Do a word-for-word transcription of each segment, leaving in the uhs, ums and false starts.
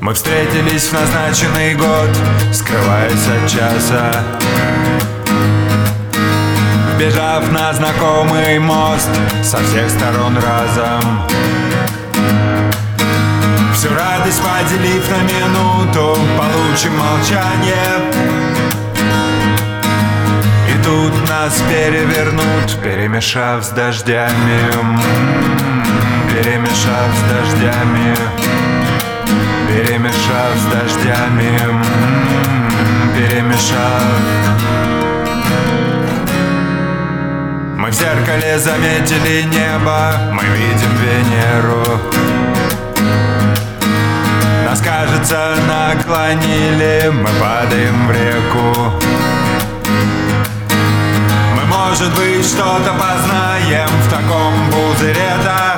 Мы встретились в назначенный год, скрываясь от часа, вбежав на знакомый мост со всех сторон разом. Всю радость поделив на минуту, получим молчание. И тут нас перевернут, перемешав с дождями, перемешав с дождями, перемешав с дождями, перемешав. Мы в зеркале заметили небо, мы видим Венеру. Нас, кажется, наклонили, мы падаем в реку. Мы, может быть, что-то познаем в таком пузыре-то.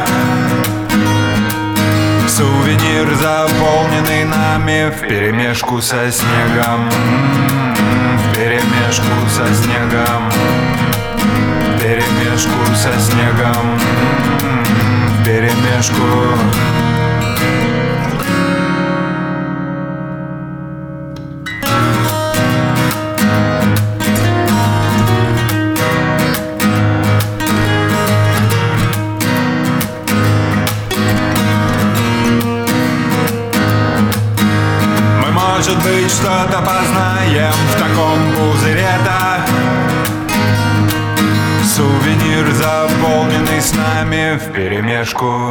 Сувенир, заполненный нами вперемешку со снегом, вперемешку со снегом, вперемешку со снегом, вперемешку. Может быть, что-то познаем в таком пузыре-то. Сувенир, заполненный с нами вперемешку,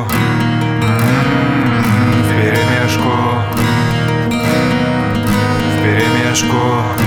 вперемешку, вперемешку.